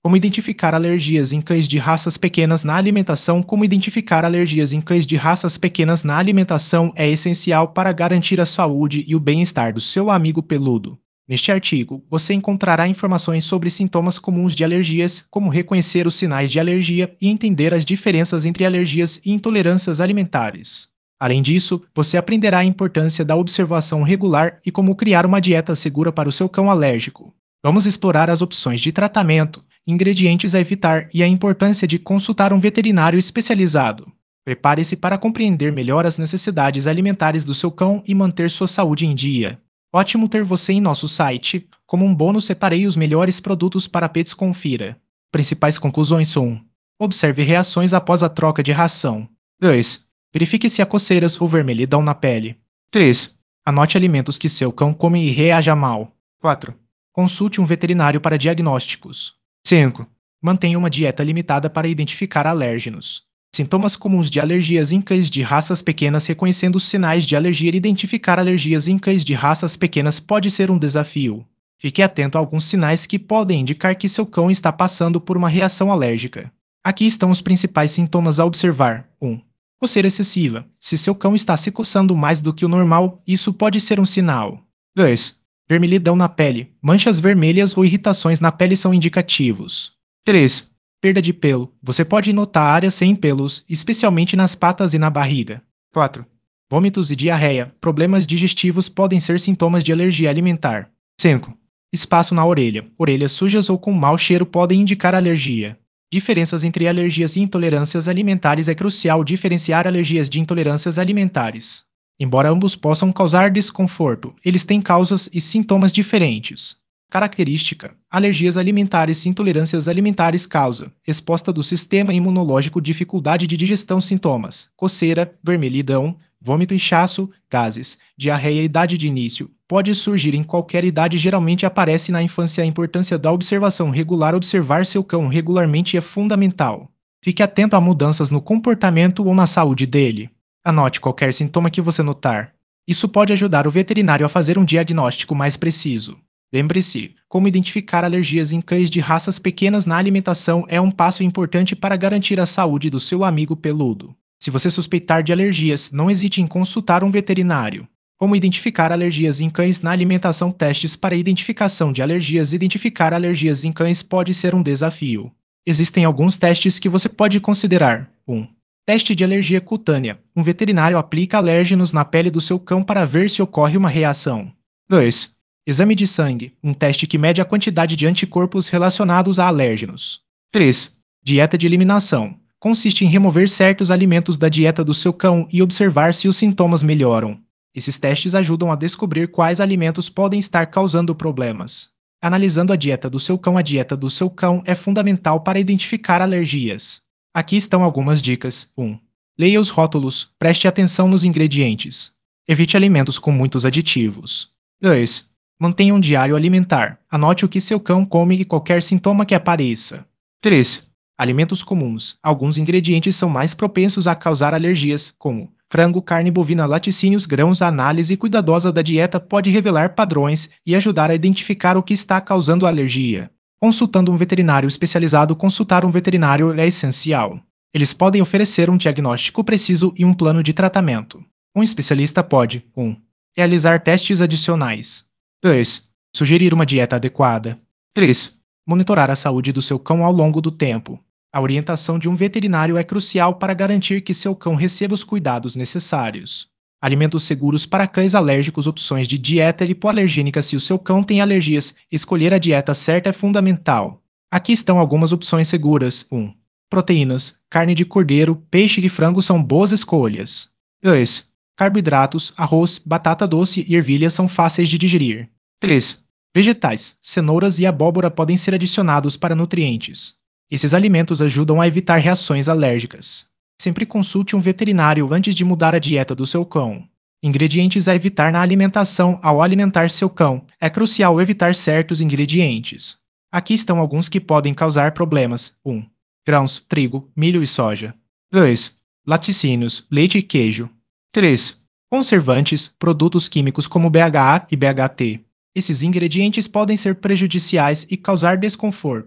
Como identificar alergias em cães de raças pequenas na alimentação? Como identificar alergias em cães de raças pequenas na alimentação é essencial para garantir a saúde e o bem-estar do seu amigo peludo. Neste artigo, você encontrará informações sobre sintomas comuns de alergias, como reconhecer os sinais de alergia e entender as diferenças entre alergias e intolerâncias alimentares. Além disso, você aprenderá a importância da observação regular e como criar uma dieta segura para o seu cão alérgico. Vamos explorar as opções de tratamento, ingredientes a evitar e a importância de consultar um veterinário especializado. Prepare-se para compreender melhor as necessidades alimentares do seu cão e manter sua saúde em dia. Ótimo ter você em nosso site. Como um bônus, separei os melhores produtos para pets. Confira. Principais conclusões: 1. Observe reações após a troca de ração. 2. Verifique se há coceiras ou vermelhidão na pele. 3. Anote alimentos que seu cão come e reaja mal. 4. Consulte um veterinário para diagnósticos. 5. Mantenha uma dieta limitada para identificar alérgenos. Sintomas comuns de alergias em cães de raças pequenas. Reconhecendo os sinais de alergia e identificar alergias em cães de raças pequenas pode ser um desafio. Fique atento a alguns sinais que podem indicar que seu cão está passando por uma reação alérgica. Aqui estão os principais sintomas a observar. 1. Coceira excessiva. Se seu cão está se coçando mais do que o normal, isso pode ser um sinal. 2. Vermelhidão na pele. Manchas vermelhas ou irritações na pele são indicativos. 3. Perda de pelo. Você pode notar áreas sem pelos, especialmente nas patas e na barriga. 4. Vômitos e diarreia. Problemas digestivos podem ser sintomas de alergia alimentar. 5. Espaço na orelha. Orelhas sujas ou com mau cheiro podem indicar alergia. Diferenças entre alergias e intolerâncias alimentares. É crucial diferenciar alergias de intolerâncias alimentares. Embora ambos possam causar desconforto, eles têm causas e sintomas diferentes. Característica: alergias alimentares e intolerâncias alimentares. Causa: resposta do sistema imunológico, dificuldade de digestão. Sintomas: coceira, vermelhidão, vômito, inchaço, gases, diarreia. Idade de início: pode surgir em qualquer idade, geralmente aparece na infância. A importância da observação regular. Observar seu cão regularmente é fundamental. Fique atento a mudanças no comportamento ou na saúde dele. Anote qualquer sintoma que você notar. Isso pode ajudar o veterinário a fazer um diagnóstico mais preciso. Lembre-se, como identificar alergias em cães de raças pequenas na alimentação é um passo importante para garantir a saúde do seu amigo peludo. Se você suspeitar de alergias, não hesite em consultar um veterinário. Como identificar alergias em cães na alimentação? Testes para identificação de alergias. Identificar alergias em cães pode ser um desafio. Existem alguns testes que você pode considerar. 1. Teste de alergia cutânea. Um veterinário aplica alérgenos na pele do seu cão para ver se ocorre uma reação. 2. Exame de sangue. Um teste que mede a quantidade de anticorpos relacionados a alérgenos. 3. Dieta de eliminação. Consiste em remover certos alimentos da dieta do seu cão e observar se os sintomas melhoram. Esses testes ajudam a descobrir quais alimentos podem estar causando problemas. Analisando a dieta do seu cão. A dieta do seu cão é fundamental para identificar alergias. Aqui estão algumas dicas. 1. Leia os rótulos. Preste atenção nos ingredientes. Evite alimentos com muitos aditivos. 2. Mantenha um diário alimentar. Anote o que seu cão come e qualquer sintoma que apareça. 3. Alimentos comuns. Alguns ingredientes são mais propensos a causar alergias, como frango, carne bovina, laticínios, grãos. A análise cuidadosa da dieta pode revelar padrões e ajudar a identificar o que está causando a alergia. Consultando um veterinário especializado. Consultar um veterinário é essencial. Eles podem oferecer um diagnóstico preciso e um plano de tratamento. Um especialista pode: 1. Realizar testes adicionais. 2. Sugerir uma dieta adequada. 3. Monitorar a saúde do seu cão ao longo do tempo. A orientação de um veterinário é crucial para garantir que seu cão receba os cuidados necessários. Alimentos seguros para cães alérgicos. Opções de dieta hipoalergênica. Se o seu cão tem alergias, escolher a dieta certa é fundamental. Aqui estão algumas opções seguras. 1. Proteínas. Carne de cordeiro, peixe e frango são boas escolhas. 2. Carboidratos. Arroz, batata doce e ervilha são fáceis de digerir. 3. Vegetais. Cenouras e abóbora podem ser adicionados para nutrientes. Esses alimentos ajudam a evitar reações alérgicas. Sempre consulte um veterinário antes de mudar a dieta do seu cão. Ingredientes a evitar na alimentação. Ao alimentar seu cão, é crucial evitar certos ingredientes. Aqui estão alguns que podem causar problemas. 1. Grãos, trigo, milho e soja. 2. Laticínios, leite e queijo. 3. Conservantes, produtos químicos como BHA e BHT. Esses ingredientes podem ser prejudiciais e causar desconforto.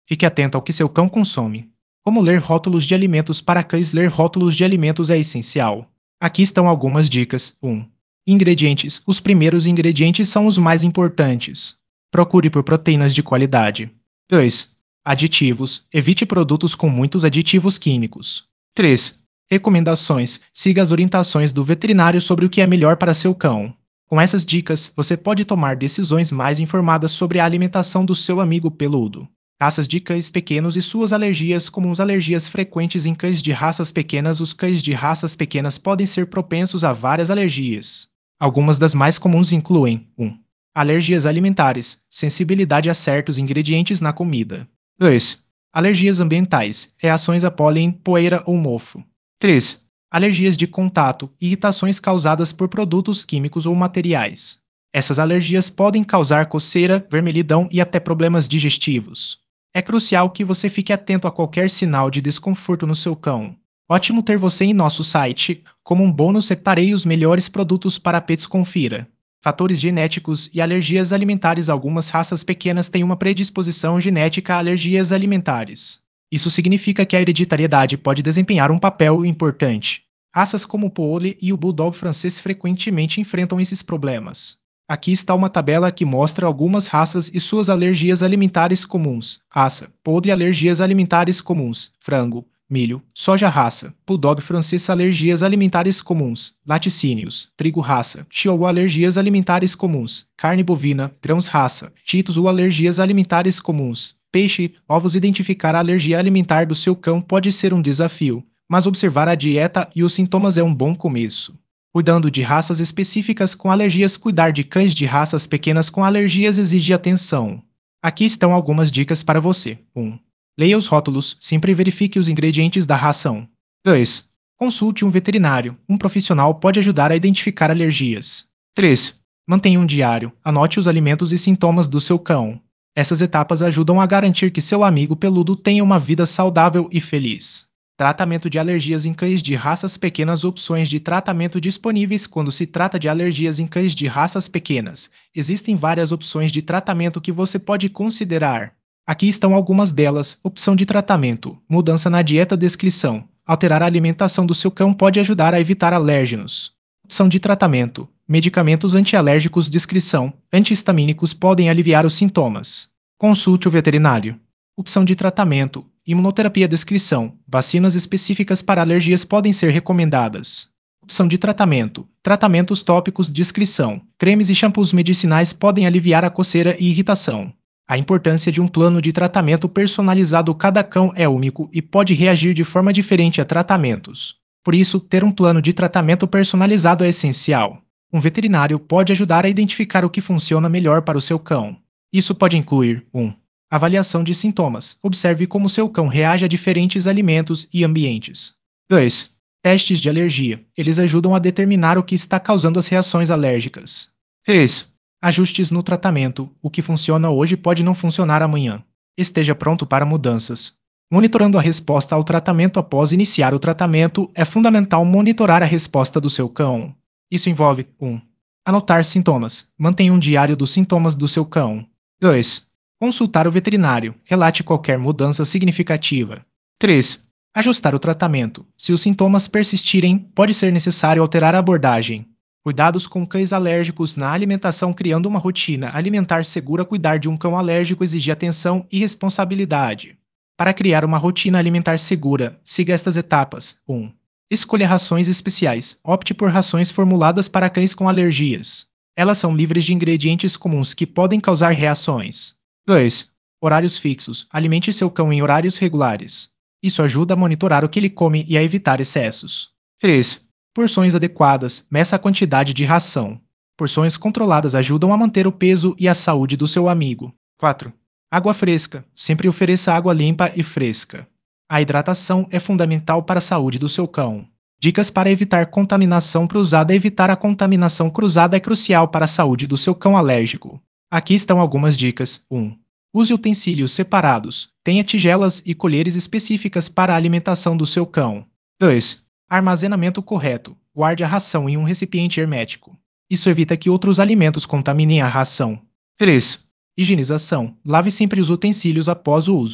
Fique atento ao que seu cão consome. Como ler rótulos de alimentos para cães? Ler rótulos de alimentos é essencial. Aqui estão algumas dicas. 1. Ingredientes. Os primeiros ingredientes são os mais importantes. Procure por proteínas de qualidade. 2. Aditivos. Evite produtos com muitos aditivos químicos. 3. Recomendações. Siga as orientações do veterinário sobre o que é melhor para seu cão. Com essas dicas, você pode tomar decisões mais informadas sobre a alimentação do seu amigo peludo. Raças de cães pequenos e suas alergias comuns. Alergias frequentes em cães de raças pequenas. Os cães de raças pequenas podem ser propensos a várias alergias. Algumas das mais comuns incluem 1. Alergias alimentares, sensibilidade a certos ingredientes na comida. 2. Alergias ambientais, reações a pólen, poeira ou mofo. 3. Alergias de contato, irritações causadas por produtos químicos ou materiais. Essas alergias podem causar coceira, vermelhidão e até problemas digestivos. É crucial que você fique atento a qualquer sinal de desconforto no seu cão. Ótimo ter você em nosso site. Como um bônus, separei os melhores produtos para pets. Confira. Fatores genéticos e alergias alimentares. Algumas raças pequenas têm uma predisposição genética a alergias alimentares. Isso significa que a hereditariedade pode desempenhar um papel importante. Raças como o Poodle e o Bulldog francês frequentemente enfrentam esses problemas. Aqui está uma tabela que mostra algumas raças e suas alergias alimentares comuns. Raça: Poodle. Alergias alimentares comuns: frango, milho, soja. Raça: Bulldog francês. Alergias alimentares comuns: laticínios, trigo. Raça: Chihuahua. Alergias alimentares comuns: carne bovina, grãos. Raça: Shih Tzu. Alergias alimentares comuns: peixe, ovos. Identificar a alergia alimentar do seu cão pode ser um desafio, mas observar a dieta e os sintomas é um bom começo. Cuidando de raças específicas com alergias. Cuidar de cães de raças pequenas com alergias exige atenção. Aqui estão algumas dicas para você. 1. Leia os rótulos, sempre verifique os ingredientes da ração. 2. Consulte um veterinário. Um profissional pode ajudar a identificar alergias. 3. Mantenha um diário. Anote os alimentos e sintomas do seu cão. Essas etapas ajudam a garantir que seu amigo peludo tenha uma vida saudável e feliz. Tratamento de alergias em cães de raças pequenas. Opções de tratamento disponíveis quando se trata de alergias em cães de raças pequenas. Existem várias opções de tratamento que você pode considerar. Aqui estão algumas delas. Opção de tratamento: mudança na dieta. Descrição: alterar a alimentação do seu cão pode ajudar a evitar alérgenos. Opção de tratamento: medicamentos antialérgicos. Descrição: antihistamínicos podem aliviar os sintomas. Consulte o veterinário. Opção de tratamento: imunoterapia. Descrição: vacinas específicas para alergias podem ser recomendadas. Opção de tratamento: tratamentos tópicos. Descrição: cremes e shampoos medicinais podem aliviar a coceira e irritação. A importância de um plano de tratamento personalizado. Cada cão é único e pode reagir de forma diferente a tratamentos. Por isso, ter um plano de tratamento personalizado é essencial. Um veterinário pode ajudar a identificar o que funciona melhor para o seu cão. Isso pode incluir 1. Avaliação de sintomas. Observe como seu cão reage a diferentes alimentos e ambientes. 2. Testes de alergia. Eles ajudam a determinar o que está causando as reações alérgicas. 3. Ajustes no tratamento. O que funciona hoje pode não funcionar amanhã. Esteja pronto para mudanças. Monitorando a resposta ao tratamento. Após iniciar o tratamento, é fundamental monitorar a resposta do seu cão. Isso envolve 1. Anotar sintomas. Mantenha um diário dos sintomas do seu cão. 2. Consultar o veterinário. Relate qualquer mudança significativa. 3. Ajustar o tratamento. Se os sintomas persistirem, pode ser necessário alterar a abordagem. Cuidados com cães alérgicos na alimentação. Criando uma rotina alimentar segura. Cuidar de um cão alérgico exige atenção e responsabilidade. Para criar uma rotina alimentar segura, siga estas etapas. 1. Escolha rações especiais. Opte por rações formuladas para cães com alergias. Elas são livres de ingredientes comuns que podem causar reações. 2. Horários fixos. Alimente seu cão em horários regulares. Isso ajuda a monitorar o que ele come e a evitar excessos. 3. Porções adequadas. Meça a quantidade de ração. Porções controladas ajudam a manter o peso e a saúde do seu amigo. 4. Água fresca. Sempre ofereça água limpa e fresca. A hidratação é fundamental para a saúde do seu cão. Dicas para evitar contaminação cruzada. Evitar a contaminação cruzada é crucial para a saúde do seu cão alérgico. Aqui estão algumas dicas. 1. Use utensílios separados. Tenha tigelas e colheres específicas para a alimentação do seu cão. 2. Armazenamento correto. Guarde a ração em um recipiente hermético. Isso evita que outros alimentos contaminem a ração. 3. Higienização. Lave sempre os utensílios após o uso.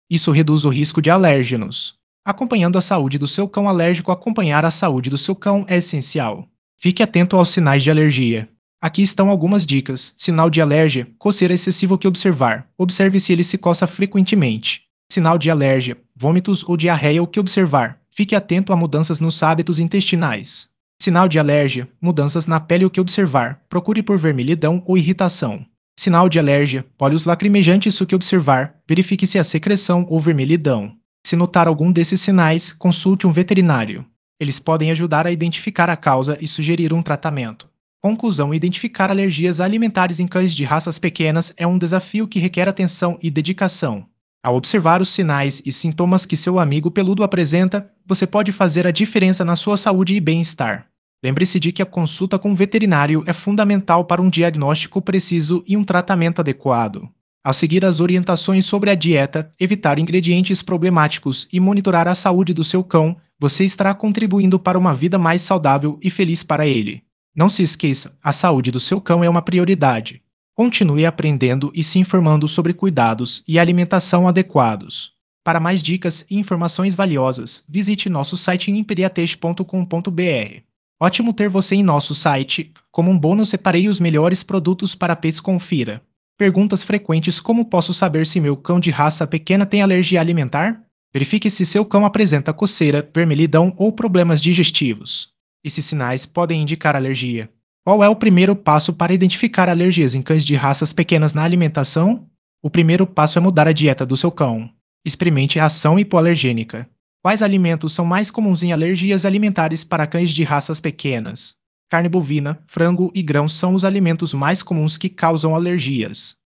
Isso reduz o risco de alérgenos. Acompanhando a saúde do seu cão alérgico, acompanhar a saúde do seu cão é essencial. Fique atento aos sinais de alergia. Aqui estão algumas dicas. Sinal de alergia: coceira excessiva que observar. Observe se ele se coça frequentemente. Sinal de alergia: vômitos ou diarreia o que observar. Fique atento a mudanças nos hábitos intestinais. Sinal de alergia: mudanças na pele o que observar. Procure por vermelhidão ou irritação. Sinal de alergia: óleos lacrimejantes o que observar. Verifique se há secreção ou vermelhidão. Se notar algum desses sinais, consulte um veterinário. Eles podem ajudar a identificar a causa e sugerir um tratamento. Conclusão: identificar alergias alimentares em cães de raças pequenas é um desafio que requer atenção e dedicação. Ao observar os sinais e sintomas que seu amigo peludo apresenta, você pode fazer a diferença na sua saúde e bem-estar. Lembre-se de que a consulta com um veterinário é fundamental para um diagnóstico preciso e um tratamento adequado. Ao seguir as orientações sobre a dieta, evitar ingredientes problemáticos e monitorar a saúde do seu cão, você estará contribuindo para uma vida mais saudável e feliz para ele. Não se esqueça, a saúde do seu cão é uma prioridade. Continue aprendendo e se informando sobre cuidados e alimentação adequados. Para mais dicas e informações valiosas, visite nosso site em imperiateixe.com.br. Ótimo ter você em nosso site. Como um bônus, separei os melhores produtos para pets. Confira. Perguntas frequentes: como posso saber se meu cão de raça pequena tem alergia alimentar? Verifique se seu cão apresenta coceira, vermelhidão ou problemas digestivos. Esses sinais podem indicar alergia. Qual é o primeiro passo para identificar alergias em cães de raças pequenas na alimentação? O primeiro passo é mudar a dieta do seu cão. Experimente a ação hipoalergênica. Quais alimentos são mais comuns em alergias alimentares para cães de raças pequenas? Carne bovina, frango e grãos são os alimentos mais comuns que causam alergias.